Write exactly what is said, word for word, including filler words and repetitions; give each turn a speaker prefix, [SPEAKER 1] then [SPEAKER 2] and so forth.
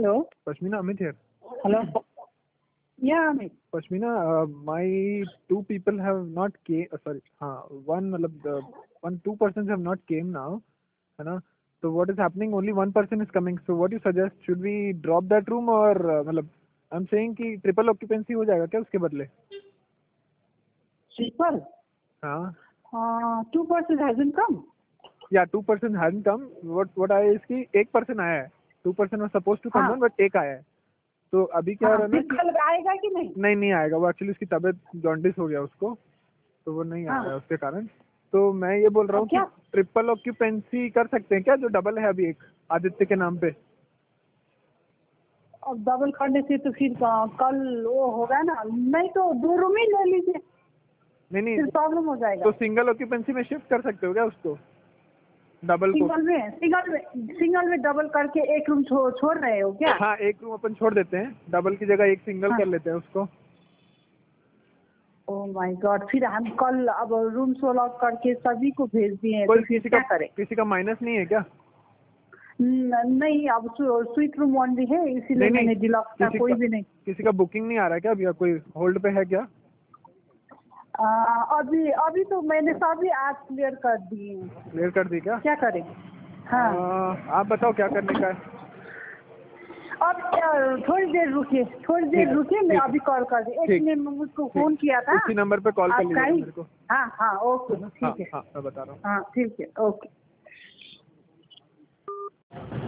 [SPEAKER 1] Hello.
[SPEAKER 2] Pashmina, Amit here.
[SPEAKER 1] Hello. Yeah, Amit.
[SPEAKER 2] Pashmina, uh, my two people have not came. Uh, sorry, हाँ, one मतलब the one two persons have not came now, है ना? So what is happening? Only one person is coming. So what do you suggest? Should we drop that room or uh, मतलब I'm saying कि triple occupancy हो जाएगा क्या उसके बदले?
[SPEAKER 1] Triple.
[SPEAKER 2] हाँ.
[SPEAKER 1] Uh, two persons hasn't come.
[SPEAKER 2] Yeah, two person hasn't come. What what आया है इसकी एक person आया है. Two person was supposed to come
[SPEAKER 1] हाँ.
[SPEAKER 2] on, but एक आया है. तो अभी क्या
[SPEAKER 1] हाँ,
[SPEAKER 2] रहा ना
[SPEAKER 1] फिर
[SPEAKER 2] कि
[SPEAKER 1] कल आएगा कि नहीं?
[SPEAKER 2] नहीं नहीं आएगा. वो एक्चुअली उसकी तबीयत जॉन्डिस हो गया उसको, तो वो नहीं
[SPEAKER 1] हाँ.
[SPEAKER 2] आया उसके कारण. तो मैं ये बोल रहा हूँ कि
[SPEAKER 1] क्या?
[SPEAKER 2] ट्रिपल ऑक्यूपेंसी कर सकते हैं क्या, जो डबल है अभी एक आदित्य के नाम पे.
[SPEAKER 1] अब डबल करने से तो फिर क- कल वो होगा ना. नहीं तो दो रूम ही ले लीजिए,
[SPEAKER 2] नहीं नहीं
[SPEAKER 1] फिर प्रॉब्लम हो जाएगा.
[SPEAKER 2] तो सिंगल ऑक्यूपेंसी में शिफ्ट कर सकते हो क्या उसको, डबल को.
[SPEAKER 1] सिंगल में सिंगल में सिंगल में डबल करके एक रूम छो, छोड़ रहे हो क्या?
[SPEAKER 2] हाँ, एक रूम अपन छोड़ देते हैं, डबल की जगह एक सिंगल
[SPEAKER 1] हाँ.
[SPEAKER 2] कर लेते हैं उसको.
[SPEAKER 1] ओह माय गॉड, फिर हम कल अब रूम सोल आउट करके सभी को भेज दिए,
[SPEAKER 2] कोई
[SPEAKER 1] तो फिर
[SPEAKER 2] किसी
[SPEAKER 1] क्या
[SPEAKER 2] का
[SPEAKER 1] करें?
[SPEAKER 2] किसी का माइनस नहीं है क्या?
[SPEAKER 1] न- नहीं, अब स्वीट रूम ओनली है, इसीलिए
[SPEAKER 2] नहीं
[SPEAKER 1] मैंने
[SPEAKER 2] नहीं
[SPEAKER 1] डिलक्स का
[SPEAKER 2] किसी
[SPEAKER 1] कोई
[SPEAKER 2] का
[SPEAKER 1] भी नहीं.
[SPEAKER 2] किसी का बुकिंग नहीं आ रहा है क्या अभी, या कोई होल्ड पे है क्या?
[SPEAKER 1] आ, अभी अभी तो मैंने सभी आज क्लियर कर दिए हैं.
[SPEAKER 2] क्लियर कर दी क्या?
[SPEAKER 1] क्या करें? हाँ.
[SPEAKER 2] आ, आप बताओ क्या करने का है.
[SPEAKER 1] अब क्या, थोड़ी देर रुकिए, थोड़ी
[SPEAKER 2] ठीक
[SPEAKER 1] देर
[SPEAKER 2] है,
[SPEAKER 1] रुकिए, मैं
[SPEAKER 2] ठीक है,
[SPEAKER 1] अभी कॉल कर दी. एक
[SPEAKER 2] ठीक,
[SPEAKER 1] ने मुझको फोन किया था.
[SPEAKER 2] इसी नंबर पे कॉल कर
[SPEAKER 1] आप
[SPEAKER 2] लीजिएगा
[SPEAKER 1] कहीं?
[SPEAKER 2] मेरे को.
[SPEAKER 1] हाँ हाँ, ओके,
[SPEAKER 2] हाँ
[SPEAKER 1] ठीक है.
[SPEAKER 2] हाँ, मैं बता रहा हूँ.
[SPEAKER 1] हाँ ठीक है, ओके.